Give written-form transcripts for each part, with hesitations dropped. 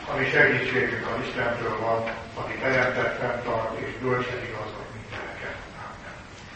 ami segítségünk az Istentől van, aki teremtett, fenntart és bölcsen igazgat mindeneket. Amen.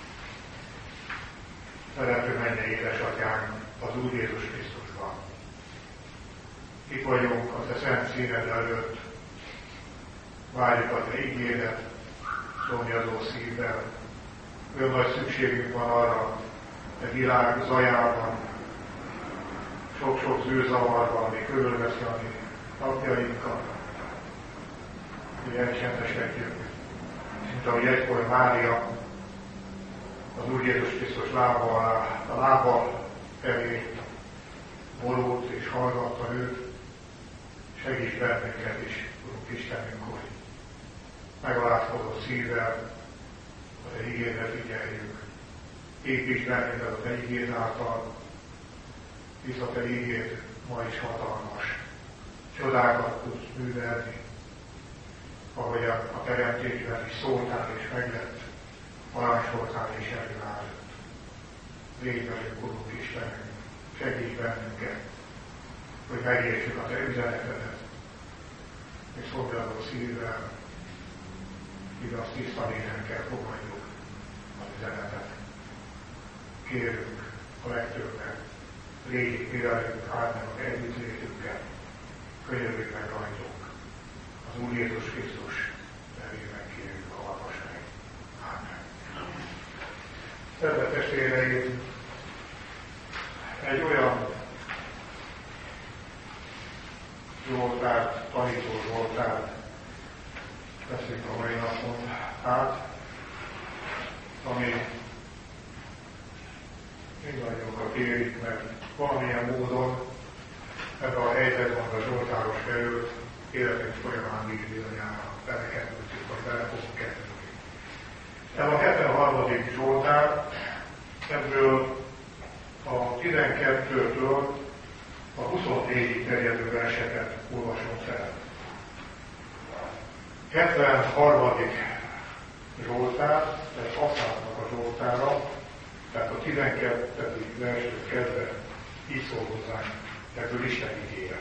Szerető mennyei édesatyánk az Úr Jézus Krisztusban. Itt vagyunk a te szent színed előtt, várjuk a te igédet, szomjazó szívvel. Olyan nagy szükségünk van arra, a világ zajában, sok-sok zűrzavarban, ami körülveszi a mi napjainkat, hogy elcsendesedjünk, mint ahogy egykor Mária az Úr Jézus Krisztus lába alá, a lába elé borult és hallgatta őt. Segíts bennünket is, Urunk Istenünk, hogy megalázkodó szívvel a te igédet figyeljük. Építs bennünket a te igéd által, hisz a te igéd ma is hatalmas. Csodákat tudsz művelni, ahogy a teremtésben is szóltál és meglett, parancsoltál és elvállott. Légy velünk, Urunk Istenünk, segíts bennünket, hogy megértsük a te üzenetedet, és szolgáló szívvel, igaz tiszta lélekkel fogadjuk az üzenetet. Kérünk a legtöbbet, légy mi velünk, áld meg a együttlétünket, könyörülj meg rajtunk. Az Úr Jézus Krisztus nevében kérjük, hallgass meg. Ámen. Kedves testvéreim, egy olyan Zsoltárt, tanító Zsoltárt veszünk a mai napon át, ami mindannyiunkat érik, mert valamilyen módon ebben a helyzetben a Zsoltáros került, életünk folyamán is bizonyára belekerültünk, vagy bele fogunk kerülni. Ez a 73. Zsoltár, ebből a 12-től a 24-ig terjedő verseket olvasom fel. 73. Zsoltár, ez Aszáfnak a Zsoltára, tehát a 12. verstől kezdve így szól hozzánk, ebből Isten igére.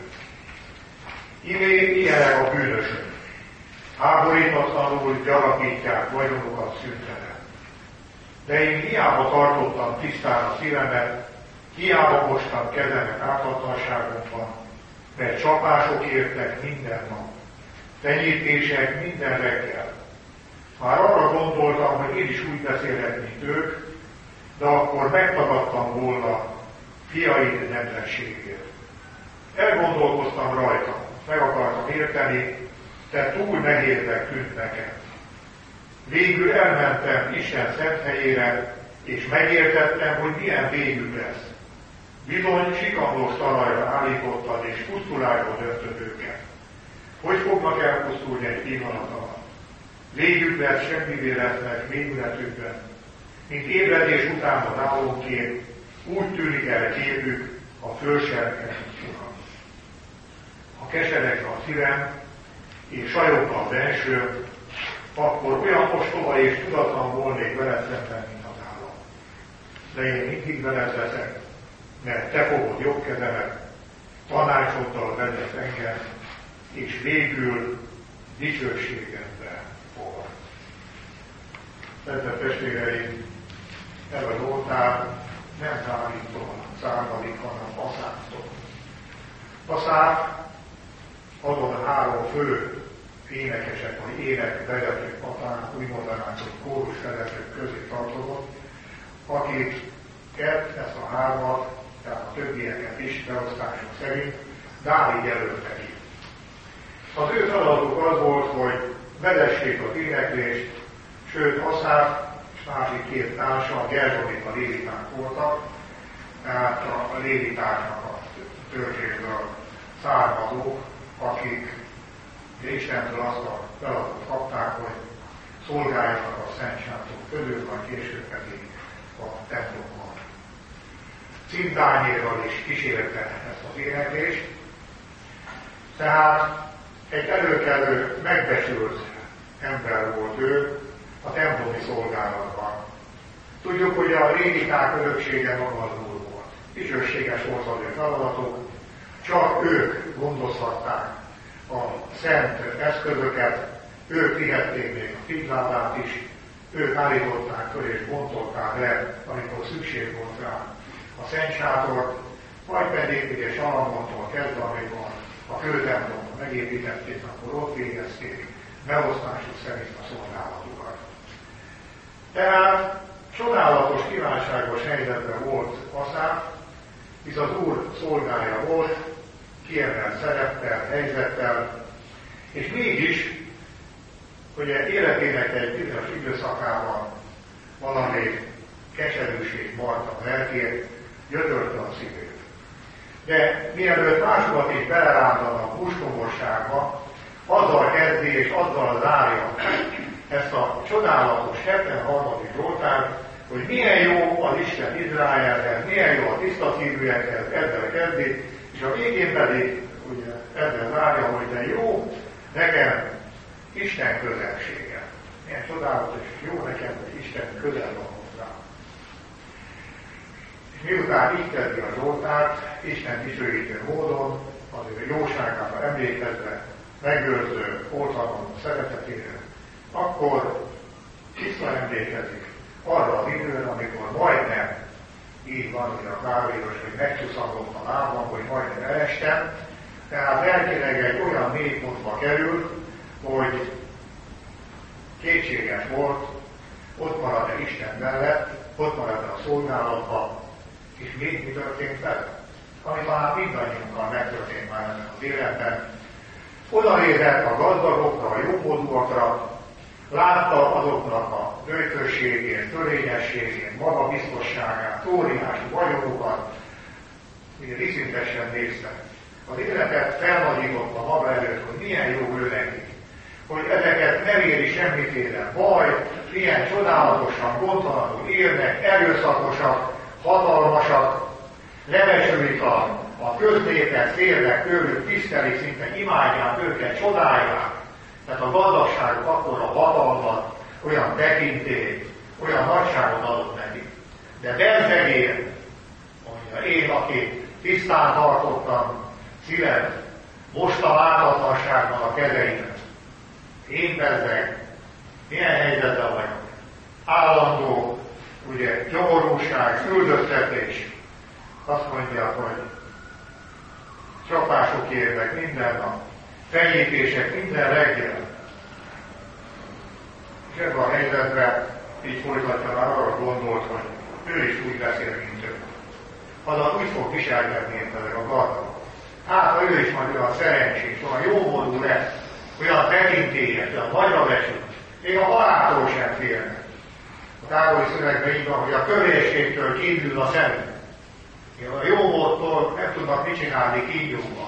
Ilyenek a bűnösök. Háborítatlanul gyarapítják vagyonukat szüntelen. De én hiába tartottam tisztán a szívemet, hiába mostam kezemet ártatlanságomban, mert csapások értek minden nap, tenyítések minden reggel. Már arra gondoltam, hogy én is úgy beszélek, mint ők, de akkor megtagadtam volna fiaid nedvességért. Elgondolkoztam rajta, meg akartam érteni, de túl nehéznek tűnt nekem. Végül elmentem Isten szent helyére, és megértettem, hogy milyen végük lesz. Bizony sikamlós talajra állítottad, és pusztulásba döntöd őket. Hogy fognak elpusztulni egy pillanat alatt? Végük lesz, semmivé lesznek végületükben. Mint ébredés után a álomkép, úgy tűnik el képük a fölserkent Uram. Ha keseregne a szívem, és sajogna a benső, akkor olyan ostoba és tudatlan volnék veled szemben, mint az állam. De én mindig veled leszek, mert te fogod jobb kezemet, tanácsoddal vezet engem, és végül dicsőségedbe fogad. Kedves testvéreim, ez a Zsoltár nem Dávidtól származik, hanem Aszáftól. Aszáf azon 3 fő énekesek, vagy énekvezetők, apán, úgy mondanánk, hogy kórusvezetők közé tartozott, akiket, ezt a 3-at, tehát a többieket is beosztások szerint Dávid jelölte ki. Az ő feladatuk az volt, hogy vezessék az éneklést, sőt Aszáf és másik 2 társa, a Gerzsonik, a léviták voltak, tehát a lévitáknak a törzséből származók, akik Istentől azt a feladatot kapták, hogy szolgáljanak a szentsátok közül, majd később pedig a templomban. Cintányérral is kísérte ezt az éneklést, tehát egy előkelő, megbecsült ember volt ő a templomi szolgálatban. Tudjuk, hogy a léviták öröksége maga az Úr volt. Dicsőséges volt az ő feladatuk, csak ők gondozhatták a szent eszközöket, ők vihették még a figyládát is, ők állították föl és bontották le, amikor szükség volt rá a szent sátort, majd pedig ugye Salamontól kezdve, amikor a főtemplomot megépítették, akkor ott végezték beosztásuk szerint a szolgálatukat. Tehát csodálatos, kívánságos helyzetben volt Aszáp, hisz az Úr szolgája volt, kiemelt szereppel, helyzettel, és mégis, ugye életének egy bizonyos időszakában valami keserűség marta a lelkét, gyötörte a szívét. De mielőtt másokat is belerántanak mustomosságba, azzal kezdi és azzal zárja ezt a csodálatos 73. Zsoltárt, hogy milyen jó az Isten Izraelhez, milyen jó a tiszta szívűekhez, ezzel kezdi, és a végén pedig ugye, ezzel zárja, hogy de jó nekem Isten közelsége. Milyen csodálatos és jó nekem, hogy Isten közel van hozzá. És miután így kezdi a Zsoltárt, Isten dicsőítő módon, az ő jóságára emlékezve, megőrző, oltalmazó szeretetére, akkor visszaemlékezik arra az időre, amikor majdnem így van, hogy a Károlyos, hogy megcsuszangott a lábam, hogy majdnem elestem, tehát lelkileg egy olyan mélypontba került, hogy kétséges volt, ott marad-e Isten mellett, ott marad-e a szolgálatban, és még mi történt vele? Ami talán mindannyiunkkal megtörtént már ebben az életben. Oda nézett a gazdagokra, a jómódúakra, látta azoknak a bőtösségét, törvényességét, magabiztosságát, óriási vagyonukat, ugye viszintesen nézte. Az életet felnagyította maga előtt, hogy milyen jó ő nekik, hogy ezeket nem éri semmiféle baj, milyen csodálatosan, gondtalanul élnek, erőszakosak, hatalmasak, lebecsülik a köznépet, félnek tőlük, tisztelik, szinte imádják őket, csodálják. Tehát a gazdagságok akkor a hatalmat, olyan tekintélyt, olyan nagyságot adott neki. De bezzegér, mondja, én, aki tisztán tartottam szíved, most a láthatatlanságban a kezeimet. Én bezzeg, milyen helyzetben vagyok? Állandó, ugye, nyomorúság, üldöztetés. Azt mondja, hogy csapások érnek minden nap, fenyítések minden reggel. És ebben a helyzetben így folytatja, már arra gondolt, hogy ő is úgy beszél, mint ő. Azaz úgy fog viselkedni, mint ezek a gazdagok. Hát, ha ő is majd olyan szerencsés, olyan jómódú lesz, olyan tekintélyes, olyan nagyra becsült, még a haláltól sem félnek. A Károly szövegben így van, hogy a kövérségtől kívül a szemük. A jómódtól nem tudnak mit csinálni kígyóban.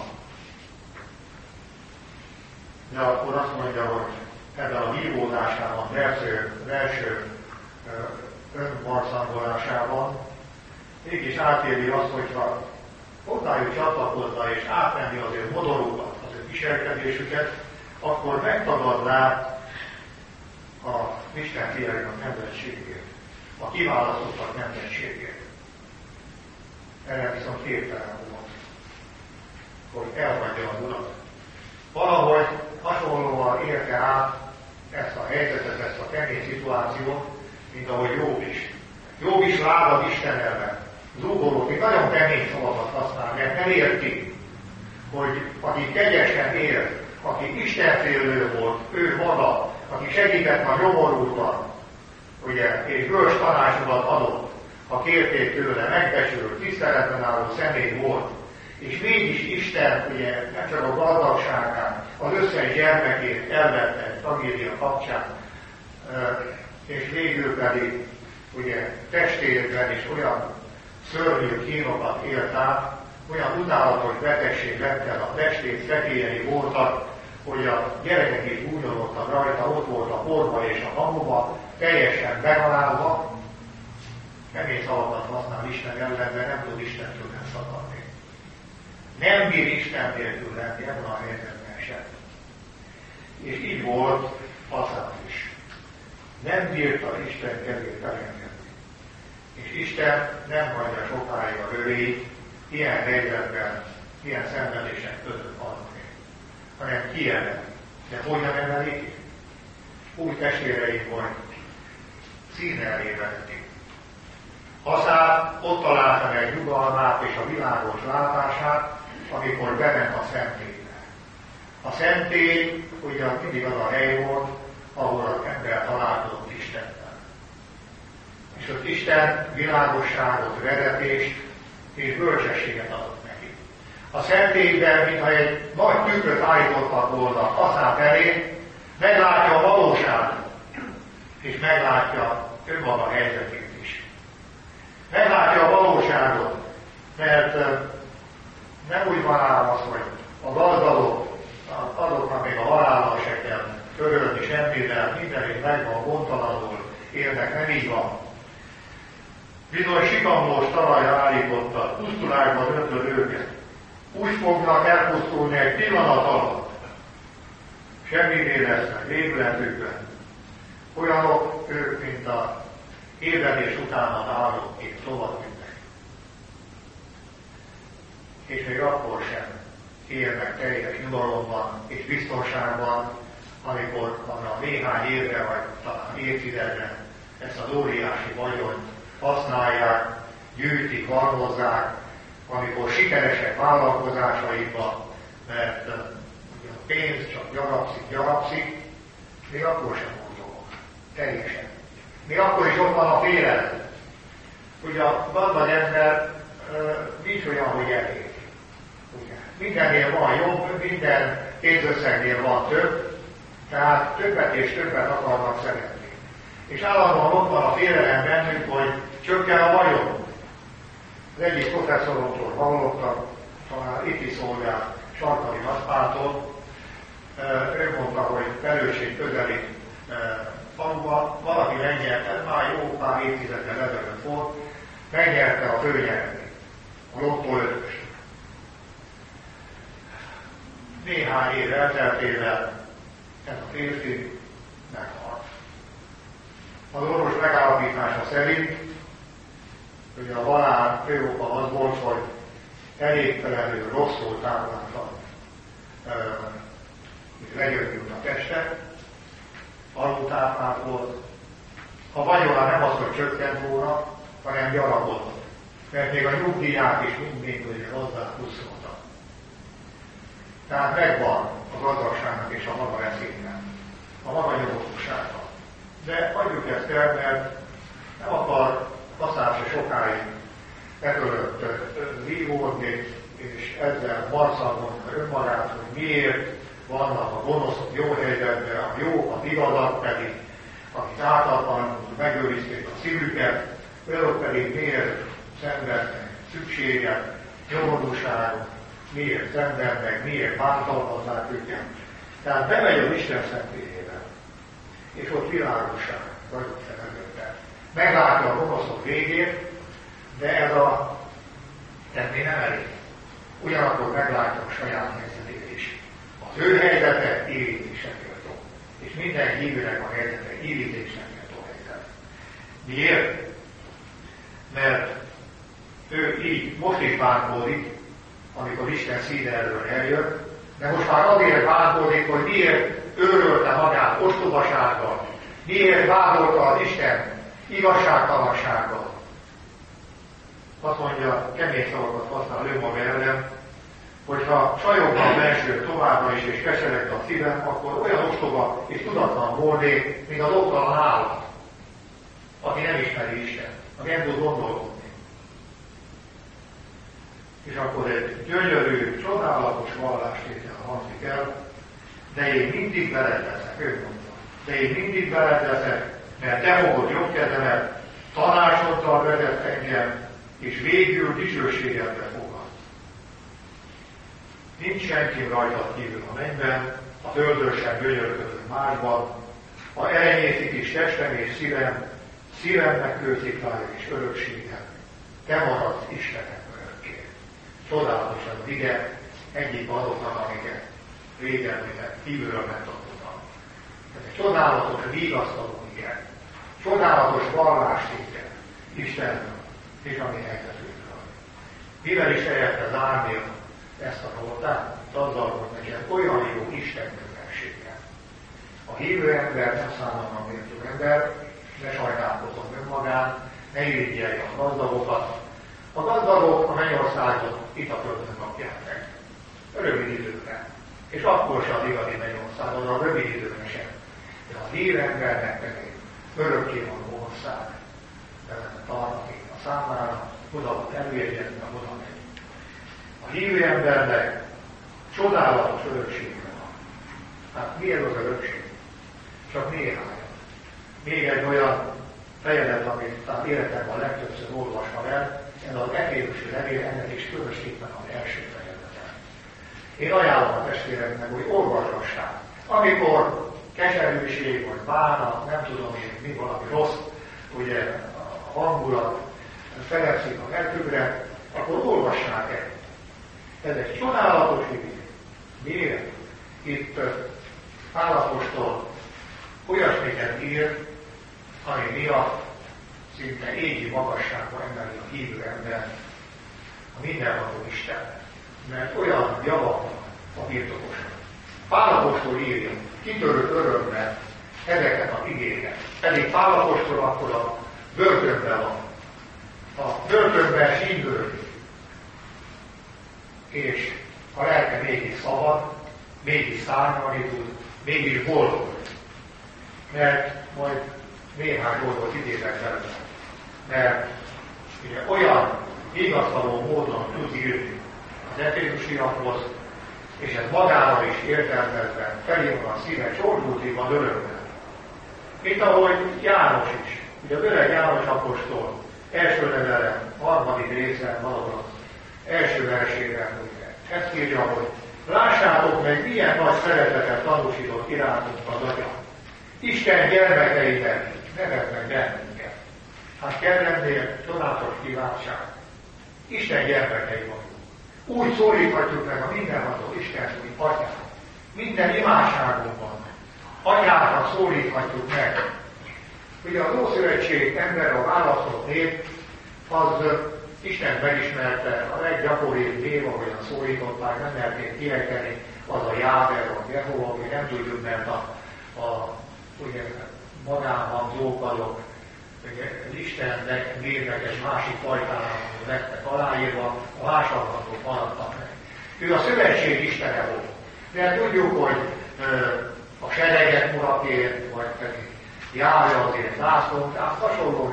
De akkor azt mondja, hogy ebben a vívódásában, belső önmarszangolásában mégis átéli azt, hogyha hozzájuk csatlakozna és átvenni az ő modorukat, az ő viselkedésüket, akkor megtagadná a Isten fiainak nemzetségét, a kiválasztottak nemzetségét. Erre viszont képtelen volt, hogy elhagyja az Urat. Valahogy hasonlóan érte át ezt a helyzetet, ezt a kemény szituációt, mint ahogy Jobb is. Jobb is lázad Isten ellen. Zúgolót, még nagyon kemény szavakat használ, mert nem érti, hogy aki kegyesen él, aki istenfélő volt, ő maga, aki segített a nyomorultan, ugye, és bölcs tanácsokat adott, ha kérték tőle, megbecsült, tiszteletben álló személy volt, és mégis Isten ugye nem csak a gazdagságát, az összes gyermekét elvette egy tragédia kapcsán, és végül pedig ugye testében is olyan szörnyű kínokat élt át, olyan utálatos betegség lett el, a testét szekélyei voltak, hogy a gyerekek is bújolódtak rajta, ott volt a porba és a hamuba, teljesen begalázva, kemény szavakat használ Isten ellen, de nem tud Istentől megszakadni. Nem bír Isten nélkül lenni ebben a helyzetben sem. És így volt Aszáp is. Nem bírta Isten kezét elengedni. És Isten nem hagyja sokáig a rövét ilyen helyzetben, ilyen szenvedések között aludni, hanem kiemeli. De hogyan emelik ki? Úgy testvéreim, hogy szín elé vezetik. Aztán ott találta meg nyugalmát és a világos látását, amikor bement a szentélybe. A szentély ugye mindig az a hely volt, ahol az ember találkozott Istennel. És ott Isten világosságot, vezetést és bölcsességet adott neki. A szentélyben, mintha egy nagy tükröt állítottak volna aztán felé, meglátja a valóságot, és meglátja önmaga helyzetét is. Meglátja a valóságot, mert nem úgy van ám az, hogy a gazdagok, azoknak még a halállal se kell törölni semmivel, mindenért megvan, gondtalanul élnek, nem így van. Bizony sikamlós talajra állította, pusztulásban öntöd őket. Úgy fognak elpusztulni egy pillanat alatt. Semmivé lesznek lépületükben. Olyanok ők, mint a ébredés után az áldóként tovább mennek. És még akkor sem élnek teljes nyugalomban és biztonságban, amikor a néhány évre vagy talán évtizedre ezt az óriási vagyont használják, gyűjtik, halmozzák, amikor sikeresek vállalkozásaikban, mert a pénz csak gyarapszik, még akkor sem boldogok. Teljesen. Még akkor is ott van a félelem. Ugye a gazdag ember nincs olyan, hogy elég. Ugye? Mindennél van jobb, minden pénzösszegnél van több, tehát többet és többet akarnak szeretni. És állandóan ott van a félelem bennünk, hogy csökken a vagyon. Az egyik professzoromtól hallottam, talán itt is szolgál Sarkadi Gaspártól, ő mondta, hogy felelősség közeli faluban valaki megnyerte, már jó pár évtizeddel ezelőtt volt, megnyerte a főnyereményt, a lottó 5-öst. Néhány év elteltével ez a férfi meghalt. Az orvos megállapítása szerint, hogy a halál fő oka az volt, hogy elégtelenül rosszul tápláltan legyöngült a teste, alultáplált volt. A vagyona nem az, hogy csökkent volna, hanem gyarapodott. Mert még a nyugdíját is mindig hozzá puszoltak. Tehát megvan a gazdagságnak és a maga eszének, a maga nyugodtsága. De adjuk ezt el, mert nem akar aztán se sokáig fölött vívódni, és ezzel marszalmodni önmagát, hogy miért vannak a gonoszok jó helyzetben, a jók, a igazak pedig, akik általában megőrizték a szívüket, ők pedig miért szenvednek szükséget, nyomorúságot, miért szenvednek, miért bántalmazzák őket. Tehát bemegy az Isten szentélyébe, és ott világosság vagyok előtte. Meglátja a gonoszok végét, de ez a tenni nem elég. Ugyanakkor meglátja a saját helyzetét is. Az ő helyzete irítésre méltó. És minden hívőnek a helyzete irítésre méltó helyzet. Miért? Mert ő így most is bántódik, amikor Isten színe elől eljött, de most már azért bántódik, hogy miért őrölte magát ostobasággal, miért vádolta az Isten igazságtalansággal. Azt mondja, kemény szavakat használ önmaga ellen, hogyha sajogna a belső továbbra is és kesereg a szívem, akkor olyan ostoba és tudatlan volnék, mint az oktalan állat, aki nem ismeri Isten, aki nem tud gondolkodni. És akkor egy gyönyörű, csodálatos vallástétel hangzik el, de én mindig veled leszek, ő mondta. De én mindig veled leszek, mert te fogod jobb kezemet, tanácsoddal vezet engem, és végül dicsőségedbe fogad. Nincs senki rajtad kívül a mennyben, a földön sem gyönyörködő másban, ha elenyészik is testem és szívemnek kősziklája és örökségem. Te maradsz Istenek örökké. Csodálatos az ige, egyik azoknak, amiket régen kívülről megtanultam. Ez egy csodálatos, vigasztaló ige. Csodálatos vallástétel Istenről és a mi helyzetünkről. Mivel is helyette zárni ezt a dolgot? azzal, hogy nekem olyan jó Isten közelsége. A hívő ember nem számomra méltó ember, ne sajnálkozzon önmagán, ne irigyelje a gazdagokat. A gazdagok a mennyországot itt a földön kapják meg. Rövid időre. És akkor sem az igazi mennyországot, a rövid időre sem. De a hívő embernek pedig örökkévaló ország tartozik a számára, oda előjegyezni, oda megy. A hívő embernek csodálatos öröksége van. Hát mi ez az örökség? Csak néhány. Még egy olyan fejedet, amit talán életemben legtöbbször olvasva el, ez az Efézusi levél, ennek is különösképpen az első fejezete. Én ajánlom a testvéreknek, hogy olvasgassák. Amikor keserűség, vagy bánat, nem tudom én, mi valami rossz, ugye a hangulat felepszik a lelkükre, akkor olvassák el. Ez egy csodálatos igény. Miért? Itt Pál apostol olyasmiket ír, ami miatt szinte égi magasságba emeli a hívő ember a mindenható Isten. Mert olyan java van a birtokosan. Pál apostol írja, kitörő örömmel ezeket a igéket. Pedig Pál apostol akkor a börtönben van. A börtönben sínylődik. És a lelke mégis szabad, mégis szárnyalni tud, mégis boldog. Mert majd néhány dolgot idézek belőle. Mert ugye olyan igazvaló módon tud írni az Efézusiakhoz, és ez magára is értelmezve felé van a szíve, csordultig van örömmel. Mint ahogy János is, ugye az öreg János apostol első levele, harmadik részen, valahol az első versében, ugye ezt írja, hogy lássátok meg, milyen nagy szeretetet tanúsított irántunk az Atya. Isten gyermekeinek neved meg bennünket. Hát kell lennél csodálatos kívánság. Isten gyermekei vagyunk. Úgy szólíthatjuk meg a mindenható Isten, hogy Atyát. Minden imádságunkban Atyának szólíthatjuk meg. Ugye az Ószövetség ember, a választott nép, az Isten megismerte, a leggyakoribb név, ahogyan szólították, nem merték kiejteni, az a Jáver, vagy Jehova, ami nem tudjuk, mert ugye magában zókalok, hogy Istennek névnek egy másik fajtának lettek aláírva, a vásárlatok maradtak meg. Ő a szövetség Istene volt. De tudjuk, hogy a seregek uraként, vagy pedig járja azért zászlót, tehát hasonló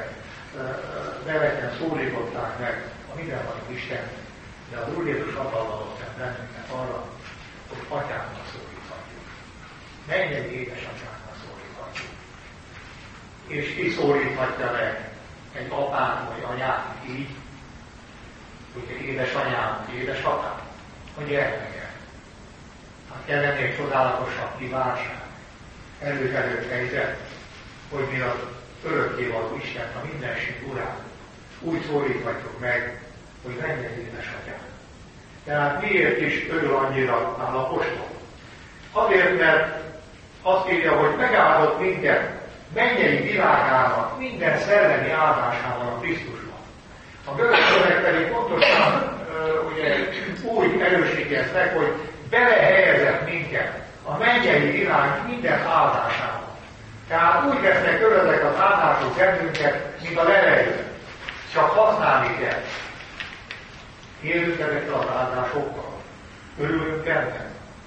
neveken szólították meg a mindenható Isten, de az Úr Jézus hatalmazott bennünket arra, hogy Atyának szólíthatjuk. Mennyei édesatyának szólíthatjuk. És ki szólíthatja meg egy apát vagy anyát így, ugye édesanyám, édesapám, a gyermeke. Hát kell lenni egy csodálatosabb kívánság, előkelő helyzet, hogy mi az örökkévaló Istent, a mindenség Urát úgy szólíthatjuk meg, hogy mennyei édesatyám. Tehát miért is örül annyira Pál apostol? Azért, mert azt írja, hogy megáldott minket mennyei világának minden szellemi áldásával a Krisztusban. A görög szöveg pedig pontosan ugye, úgy erősíti ezt meg, hogy belehelyezett minket a mennyei világ minden áldásával. Tehát úgy vesznek körül ezek az áldások bennünket, mint a levegő. Csak használni kell. Élünk ezekkel az áldásokkal. Örülünk ennek.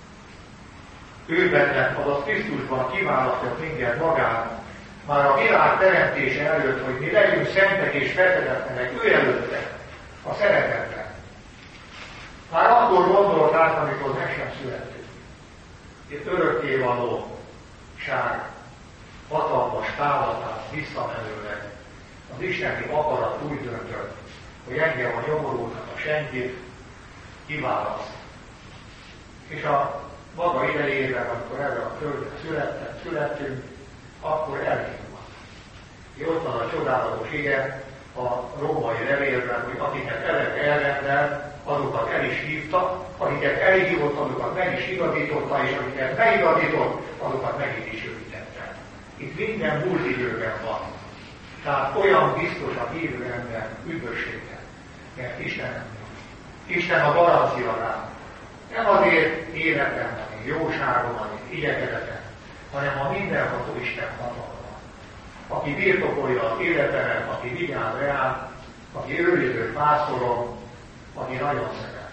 Ő benne, azaz Krisztusban kiválasztott minket magának. Már a világ teremtése előtt, hogy mi legyünk szentek és fethetetlenek, ő előtte, a szeretetben. Már akkor gondolt át, amikor meg sem születtünk. Itt örökkévalóság hatalmas tálatát visszamenőleg az isteni akarat úgy döntött, hogy engem a nyomorultat, a senkit kiválaszt. És a maga idejében, amikor erre a földre születtünk, akkor elhívott. Ott van a csodálatos ige a római levélben, hogy akiket elrendel, azokat el is hívta, akiket elhívott, azokat meg is igazította, és akiket megigazított, azokat meg is dicsőítette. Itt minden múlt időben van. Tehát olyan biztos a hívő ember üdvössége, mert Isten a garancia rá. Nem azért életem, hanem jóságom, hanem igyekezetem, hanem a mindenható Isten hatalma, aki birtokolja az életemet, aki vigyáz rám, aki őriző pásztorom, aki nagyon szeret.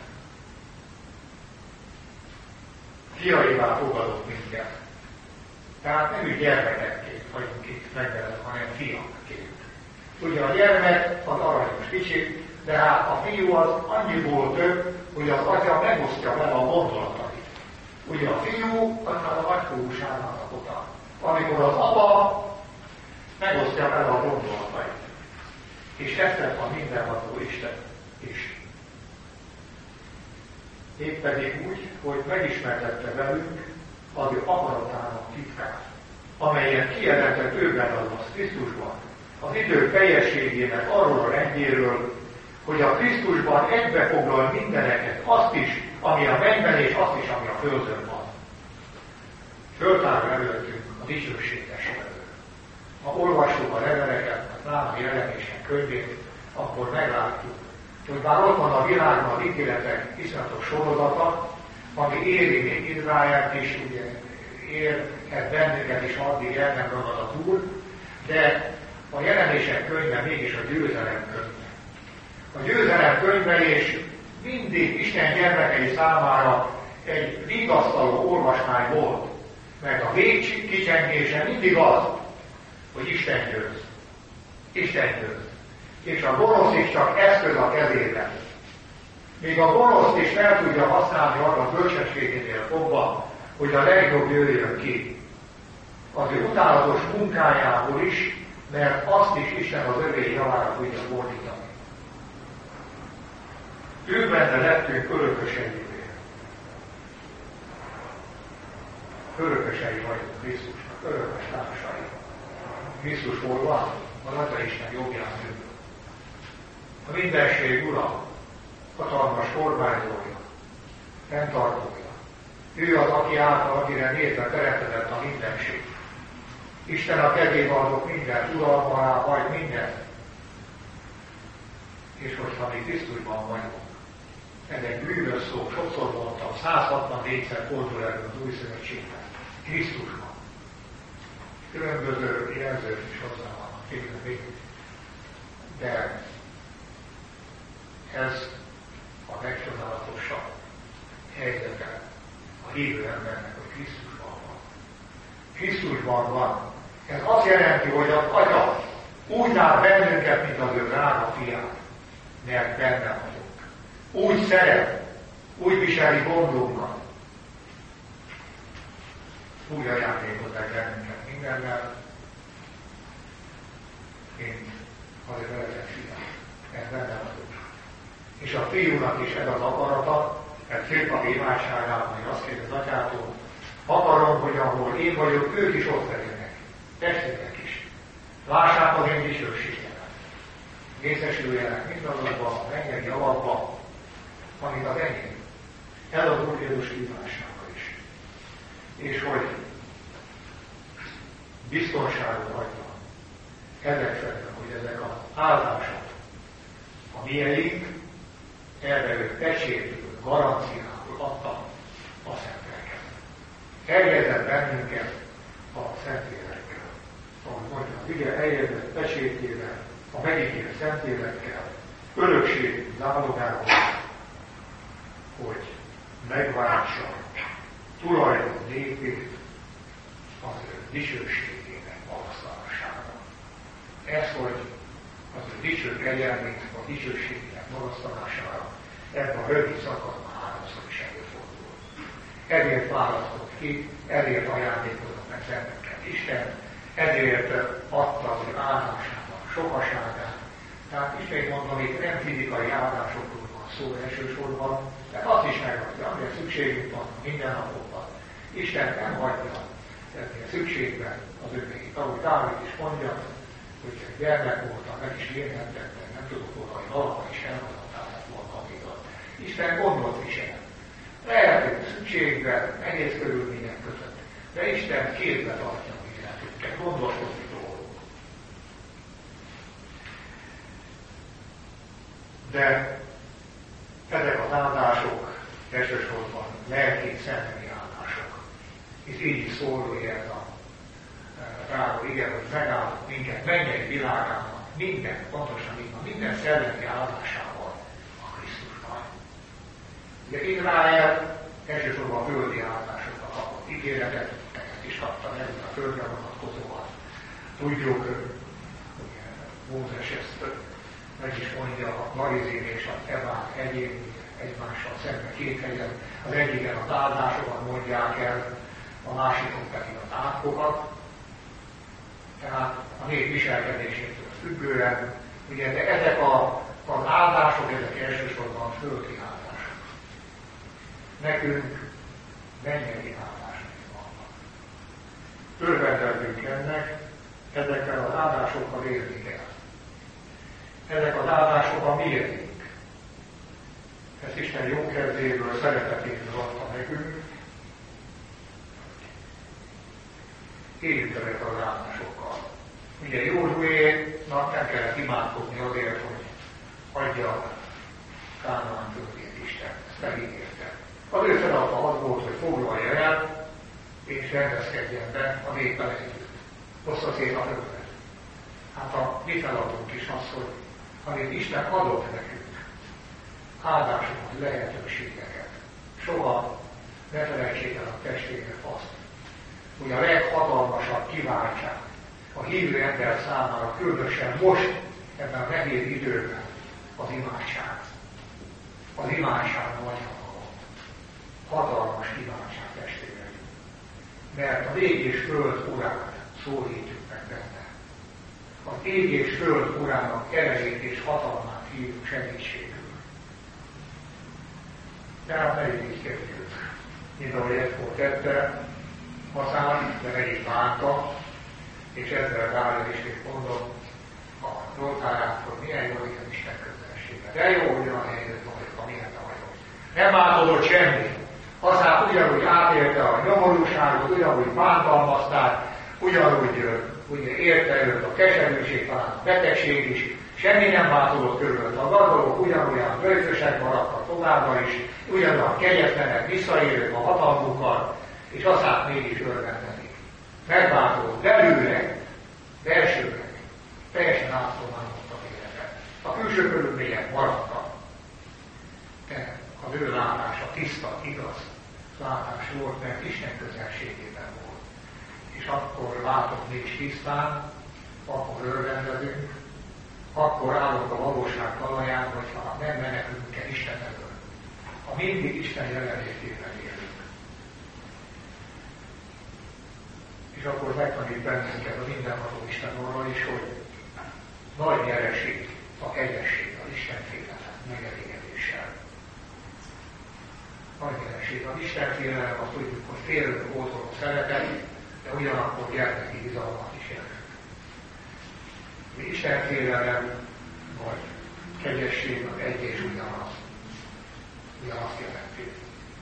Fiaivá fogadott minket. Tehát nem is gyermekekként vagyunk itt megnevezve, hanem fiakként. Ugye a gyermek az aranyos kicsi, de hát a fiú az annyiból több, hogy az atya megosztja vele a gondolatait. Ugye a fiú az már a nagykorúság állapota, amikor az apa megosztja vele a gondolatait. És ezt lett a mindenható Isten is. Éppedig úgy, hogy megismertette velünk az ő akaratának titkát, amelyen kijelentett őben az Krisztusban, az idők teljességének arról a rendjéről, hogy a Krisztusban egybefoglal mindeneket, azt is, ami a mennyben, és azt is, ami a földön van. Föltárul előttünk a dicsőséges elő. Ha olvassuk a leveleket, a nálam jelenések könyvét, akkor meglátjuk, hogy bár ott van a világban az ítéletek iszonyatos sorozata, ami éri még Izraelt is, ugye érhet bennünket is, addig el nem ragad a túl, de a jelenések könyve mégis a győzelem könyve. A győzelem könyve és mindig Isten gyermekei számára egy vigasztaló olvasmány volt, mert a vég kicsengése mindig az, hogy Isten győz. Isten győz. És a gonosz is csak eszköz a kezében. Még a gonoszt is fel tudja használni arra a bölcsességénél fogva, hogy a legjobb jöjjön ki. Az ő utálatos munkájából is, mert azt is Isten az övé javára tudja fordítani. Ő benne lettünk örököseivé. Örökösei vagyunk Krisztusnak, örökös társai. Krisztus hol van? Az Atya Isten jobbján ül. A mindenség ura, hatalmas kormányzója, fenntartója. Ő az, aki által, akire nézve teremtett a mindenség. Isten a kezébe adott mindent, uralma alá majd mindent. És hogyha mi Krisztusban vagyunk, ez egy bűnös szó, sokszor mondtam, 164-szer fordul elő az új szövetségben. Krisztusban. Különböző jelzők is hozzá vannak, de ez a legcsodálatosabb helyzete a hívő embernek, hogy Krisztusban van. Krisztusban van. Ez azt jelenti, hogy az Atya úgy lát bennünket, mint az ő drága fiát, mert benne vagyunk. Úgy szeret, úgy viseli gondunkat. Úgy ajándékoz meg bennünket mindennel, mint az ő vezetett fiát. Ez benne vagyunk. És a fiúnak is ez az akarata, mert szép a imádságában, hogy azt kérdez Atyától, akarom, hogy ahol én vagyok, ők is ott legyenek. Testvérek is. Lássák az én dicsőségemet. Részesüljenek mindazokban a mennyei javakban, amit az enyém. Ez az Úr Jézus kívánsága is. És hogy biztonságot adja ezek felől, hogy ezek az áldások, a mieink, erre ő pecsétül, garanciául adta a szentléleket. Eljegyzett bennünket a szentlélekkel. Ahogy mondja, a ige eljegyzett pecsétével, a megígért szentlélekkel, örökség zálogával, hogy megváltsa tulajdon népét az ő dicsőségének magasztalására. Ez, hogy az ő dicső kegyelmét a dicsőségének magasztalására ebben a rövid szakaszban háromszor is előfordul. Ezért választott ki, ezért ajándékozott meg bennünket Isten, ezért adta az ő áldásának sokaságát. Tehát ismét mondom, itt nem fizikai áldásokról van szó elsősorban, de azt is megadja, amire szükségünk van mindennapokban. Isten nem hagyja ennél szükségben az övéit. Ahogy Dávid is mondja, hogy gyermek voltam, meg is érhettettem, nem tudok volna, hogy valaha is elmaradtál volna a miatt. Isten gondot visel. Lehetünk szükségben, nehéz körülmények között, de Isten kézbe tartja a életünket, gondoskodik rólunk. De ezek az áldások elsősorban lelki szellemi állások. És így is szól ilyen a drága igen, hogy megállott minket mennyei világában, minden, pontosan így van, minden szellemi állásával a Krisztusban. Ugye Izrael elsősorban a földi állásokra kapott ígéretet, ezt is kapta meg, a földre vonatkozóan. Tudjuk, hogy Mózes ezt meg is mondja, a Garizim és az Ebál hegyén, egymással szemben két hegyen, az egyiken az áldásokat mondják el, a másikon pedig az átkokat. Tehát a nép viselkedésétől függően, ugye, de ezek az áldások, ezek elsősorban földi áldások. Nekünk mennyei áldások vannak. Örvendezzünk ennek, ezekkel az áldásokkal élni kell. Ezek az áldások a miénk. Ezt Isten jó kezéből, szeretetéből adta nekünk. Éljünk ezek az áldásokkal. Ugye Józsuénak nem kellett imádkozni azért, hogy adja Kánaán földjét Isten. Ezt megígérte. Az ő feladata az volt, hogy foglalja el, és rendezkedjen be a néppel együtt. Hossza szét a földet. Hát a mi feladatunk is az, hogy amit Isten adott nekünk, áldásokat, lehetőségeket. Soha ne felejtsék el a testvérek azt, hogy a leghatalmasabb kiváltság a hívő ember számára, különösen most, ebben a nehéz időben az imádság. Az imádság nagy hatalom. Hatalmas imádság, testvérek. Mert a ég és föld urát szólítjuk meg benne. Az ég és föld urának erejét és hatalmát hívjuk segítségül. Tehát ne így kezdjük. Mint ahogy ezt tette, Hazán, de meg is bánta, és ezzel várja is még mondom a Zsoltárát, hogy milyen jó igen Isten közelsége. De jó, hogy olyan helyzet vagyok, amilyen vagyok. Nem változott semmi. Hazán ugyanúgy átélte a nyomorúságot, ugyanúgy bántalmazták, ugyanúgy ugye érte őt a keserűség, talán a betegség is, semmi nem változott körülött. A gazdagok ugyanolyan bölcsösek maradtak továbbra is, ugyanolyan kegyetlenek, visszaélők a hatalmukkal, és aztán mégis örvendezik. Megváltozott belőle, belsőleg, teljesen átformálódott az életet. A külső körülmények maradtak, de az ő látása tiszta, igaz látás volt, mert Isten közelségében volt. És akkor látok mi is tisztán, akkor örvendezünk, akkor állunk a valóság talaján, hogyha nem menekülünk el Isten elől. Ha mindig Isten jelenlétében élünk. És akkor megtanít bennünket a mindenható Isten arra is, hogy nagy nyereség a kegyesség, az Istenfélelem megelégedéssel. Nagy nyereség az Istenfélelem, azt tudjuk, hogy félünk ótól a szeretet, de ugyanakkor gyermeki bizalmat is jelent. Istenfélelem vagy kegyesség az egy és ugyanaz. Ugyanazt jelenti.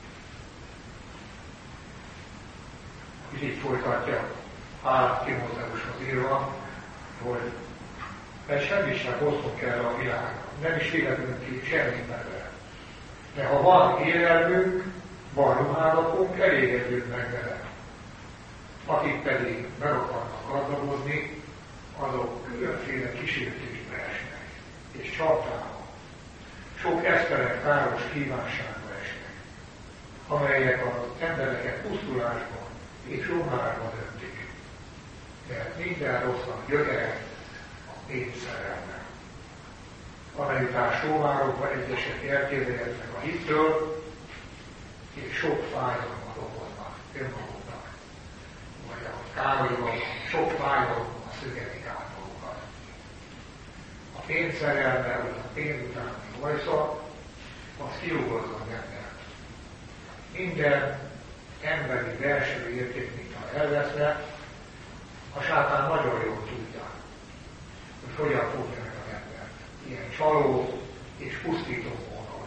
És így folytatja Pál Timóteushoz írva, hogy mert semmit sem hoztunk el a világra, nem is életünk ki semmit vele. De ha van élelmünk, van ruházatunk, elégedjünk meg vele. Akik pedig meg akarnak gazdagodni, azok különféle kísértésbe esnek, és csapdába, sok esztelen káros kívánságba esnek, amelyek az embereket pusztulásba és romlásba döntik. Mert minden rossznak gyökere a pénzszerelme, amely után sóvárokba egyesek eltévejednek a hittől, és sok fájdalmat okoznak önmaguknak. Vagy ahogy Károlyban, sok fájdalommal szögetik át magukat. A pénzszerelme, vagy a pénz utáni hajsza, az kiugozza az embert. Minden emberi belső érték, mint ha elveszne, a sátán nagyon jól tudja, hogy hogyan fogja meg az embert. Ilyen csaló és pusztító módon.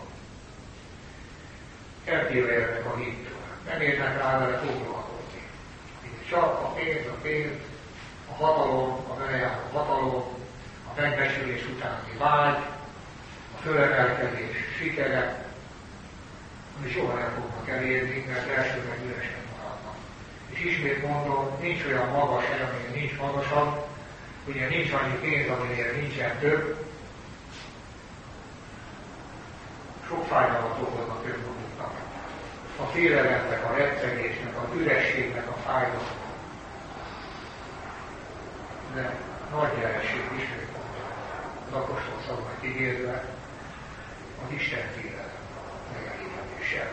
Eltévejednek a hittől. Nem érnek rá vele foglalkozni. Csak a pénz, a hatalom, a vele járó hatalom, a megbecsülés utáni vágy, a fölemelkedés sikere, ami soha nem fognak elérni, mert elsőleg üresen maradnak. És ismét mondom, nincs olyan magas hely, amilyen nincs magasabb, ugye nincs annyi pénz, amilyen nincsen több. Sok fájdalmat okoznak önmaguknak. A félelemnek, a rettegésnek, az ürességnek a fájdalmat. De nagy jelenség ismét mondom, az apostol szavait ígérve, az Isten félelem megelégedéssel.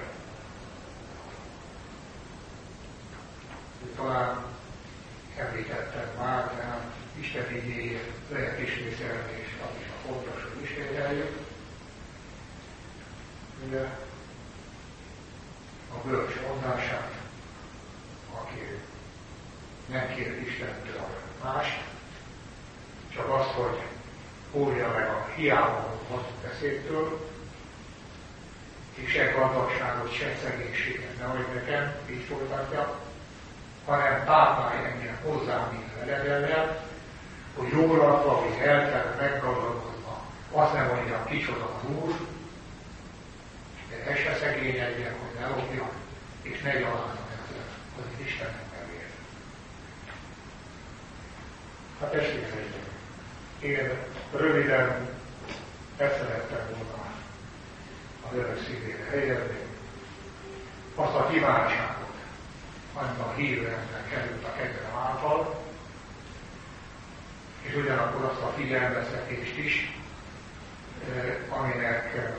Talán említettem már, de hát Isten igéjét lehet ismételni, és az is a fontos, hogy ismételjük. Ugye a bölcs mondását, aki nem kér Istentől mást, csak azt, hogy óvja meg a hiába beszédtől, és se gazdagságot, se szegénységet ne adj nekem, így folytatja, hanem táplálj engem hozzá, mint veledellel, hogy jól lakva, vagy eltelve, meggazdagodva, azt nem mondja, kicsoda az Úr, de ez se szegényedjen, hogy ne lopjak, és ne gyalázzam ezzel az Istennek nevét. Hát testvérek, én röviden ezt szerettem volna az önök szívére helyezni. Azt a kívánságot, amit a hívő ember került a kegyelem által, és ugyanakkor azt a figyelmeztetést is, aminek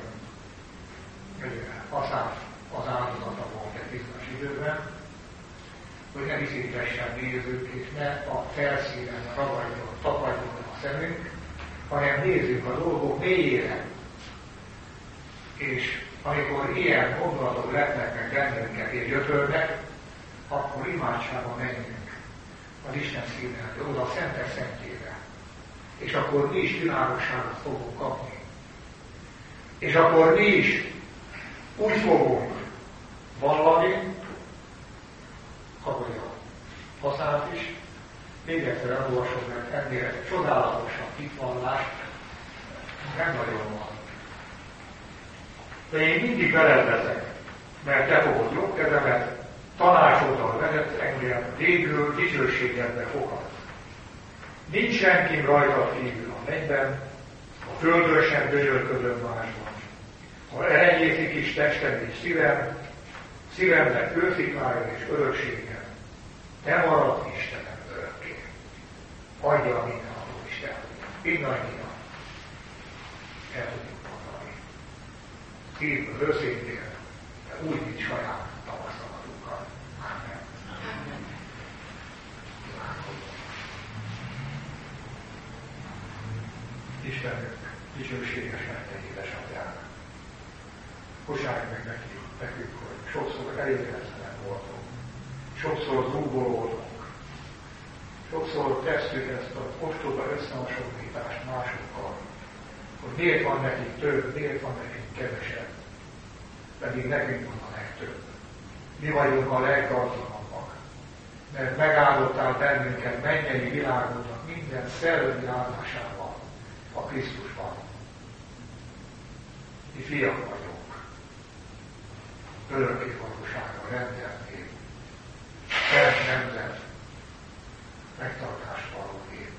az áldozata volt egy bizonyos időben, hogy ne viszíntessen nézzük, és ne a felszínen tapadjon a szemünk, hanem nézzük a dolgok mélyére. És amikor ilyen gondolatok letnek meg bennünket és gyötörnek, akkor imádságban menjünk az Isten színre, oda a Szentek Szentjére. És akkor mi is világosságot fogunk kapni. És akkor mi is úgy fogunk vallani, ahogy a használat is, még egyszer elolvasom, mert ennél csodálatosan hitvallás nem nagyon van. De én mindig veled leszek, mert te fogod jobb kezemet, tanácsoddal vezetsz engem, végül dicsőségedbe fogad. Nincs senkim rajtad kívül a mennyben, a földön sem dönyölködöm másban. Ha elenyészik is testem és szívemnek kősziklája és örökségem, te marad Istenem örökké. Adja a mindenható Isten, mindannyian el tudjuk mondani. Szívből őszintén, de úgy, mint saját tapasztalatunkkal. Amen. Istenünk dicsőséges mennyei édesatyánk. Bocsáss meg nekünk, hogy sokszor elégedetlenek voltunk, sokszor zúgolódunk, sokszor tesszük ezt az ostoba összehasonlítást másokkal, hogy miért van nekik több, miért van nekik kevesebb, pedig nekünk van a legtöbb. Mi vagyunk a leggazdagabbak, mert megáldottál bennünket mennyei világodnak minden szellemi áldásával a Krisztusban. Mi fiak vagyunk, örökké valóságra rendelt nép, szent nemzet, megtartás való nép.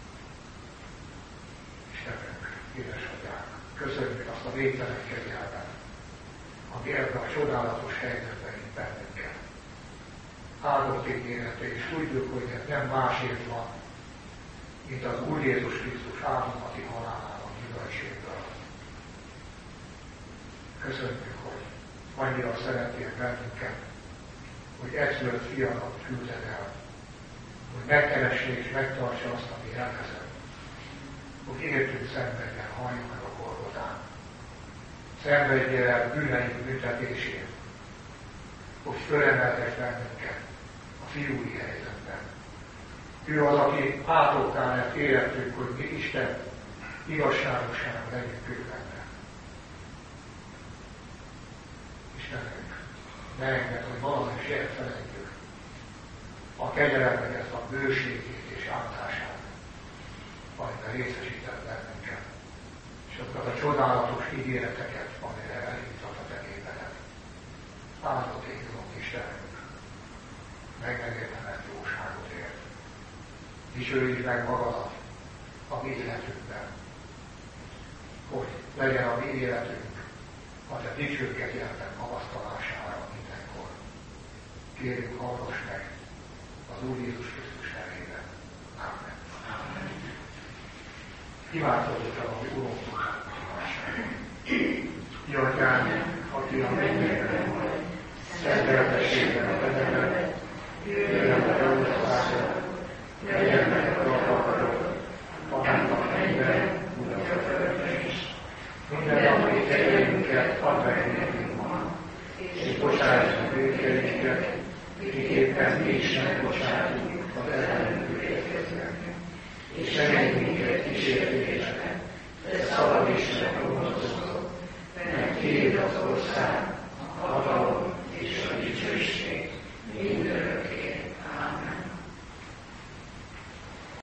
Istenünk, édesatyánk, köszönjük azt a végtelen kegyelmet, ami ebben a csodálatos helyzetben itt bennünket. Áldott ígérete, és tudjuk, hogy ez nem másért van, mint az Úr Jézus Krisztus áldozati halálának hűvösségből. Köszönjük, hogy annyira szeretnél bennünket, hogy egyszülött fiadat küldted el, hogy megkeresse és megtartsa azt, ami elkezett, hogy értünk szenvedjen, halljuk meg a Golgotán. Szenvedje el bűneink büntetését, hogy fölemeltes bennünket a fiúi helyzetben. Ő az, aki átoltál, mert érettük, hogy mi Isten igazságosan legyünk ő benne. Istenünk, ne engedd, hogy valamelyik se felejtjük a kegyelemnek ezt a bőségét és áldását, amiben részesített bennünket, és azokat a csodálatos ígéreteket, amire elindított a te népedet. áldott égiunk Istenünk, meg nem érthetetlen jóságot ért. Dicsőjük meg magadat a mi életünkben, hogy legyen a mi életünk a te dicsőket jelentett magasztalására mindenkor. Kérjük, hallgass meg az Úr Jézus Krisztus nevében. Amen. Amen. Imádkozzuk el a mi Urunknak imádságát. Mi Atyánk, aki a mennyekben vagy, szenteltességben a te neved, jöjjön a te országod, legyen meg a te akaratod, amint a mennyben, úgy a földön is. Minden napi tetteinket add meg nekünk ma, és bocsáss meg vétkeinket, miképpen mi is megbocsátunk az ellenünk vétkezőknek. És ne menj minket kísértésbe, de szabadíts meg a gonosztól, mert tiéd az ország,